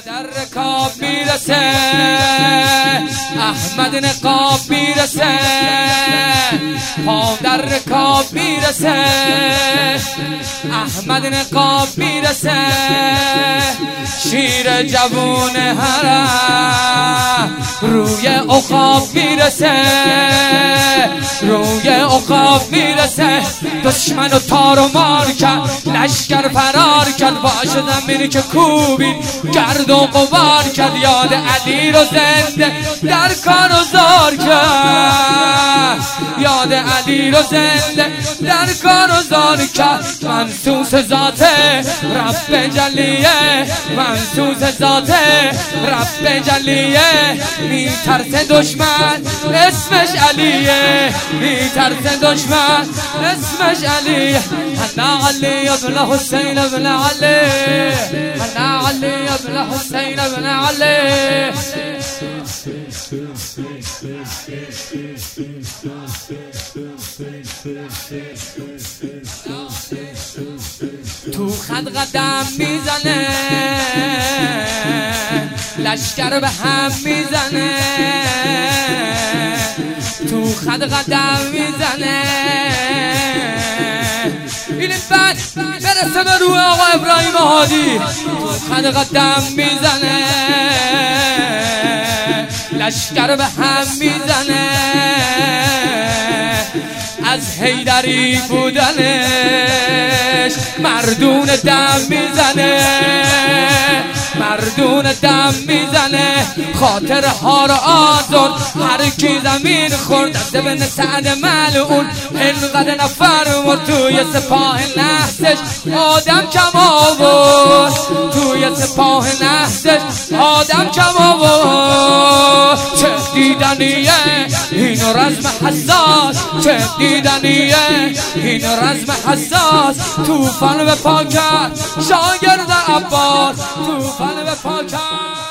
در رکاب میرسه، احمد نقاب میرسه، پا در رکاب میرسه، احمد نقاب میرسه، شیر جوون حرم روی عقاب میرسه، روی عقاب میرسه. دشمن و تار و مار کرد، لشکر فرار کرد، باشدم میری که کوبی گرد و غبار کرد. یاد علی رو زنده در کار و زار کرد، یاد علی رو زنده در کار و زار کرد. منسوس ذات رب جلیه، منسوس ذات رب جلیه. میترسه دشمن اسمش علیه، میترسه دشمن اسمش علیه. انا علی ابن حسین ابن علی، انا علی ابن حسین ابن علی. تو خد قدم میزنه، لشکر به هم میزنه، تو خد قدم میزنه. این بعد برسه به روح آقا ابراهیم هادی. تو خد قدم میزنه، لشکر به هم میزنه، از حیدری بودنش مردون دم میزنه، مردون دم میزنه. خاطرها رو آزاد هر کی زمین خورد، از ابن سعد ملعون اینقدر نفر مرد. توی سپاه نحسش آدم کم آورد، توی سپاه نحسش آدم کم آورد. چه دیدنیه این رزم حساس، چه دیدنیه این رزم حساس. توفان به پا کرد شاگرد عباس، توفان به پا کرد.